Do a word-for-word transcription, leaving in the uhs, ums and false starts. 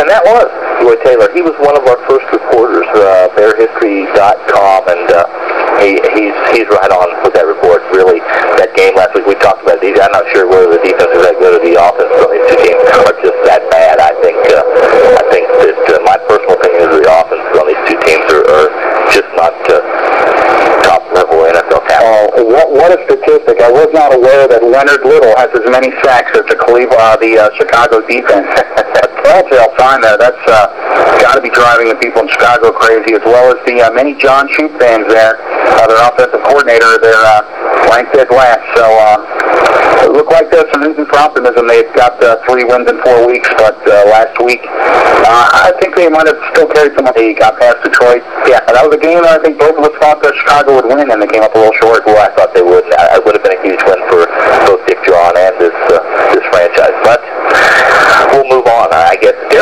And that was Roy Taylor. He was one of our first reporters, uh, bear history dot com, and uh, he, he's he's right on with that report. Really, that game last week, we talked about it. I'm not sure whether the defense is that good or the offense on these two teams are just that bad. I think uh, I think that uh, my personal opinion is the offense on these two teams are, are just not uh, top level N F L talent. Oh, what, what a statistic. I was not aware that Leonard Little has as many sacks as the Cleveland, uh, the uh, Chicago defense. Telltale sign there. That's uh, got to be driving the people in Chicago crazy, as well as the uh, many John Shoup fans there. Uh, their offensive coordinator, they're uh, ranked dead last. So uh, it looked like there's some reason for optimism. They've got uh, three wins in four weeks, but uh, last week uh, I think they might have still carried some. They got past Detroit. Yeah, and that was a game that I think both of us thought that Chicago would win, and they came up a little short. Well, I thought they would. I, it would have been a huge win for both Dick John and this uh, this franchise. But we'll move on. I guess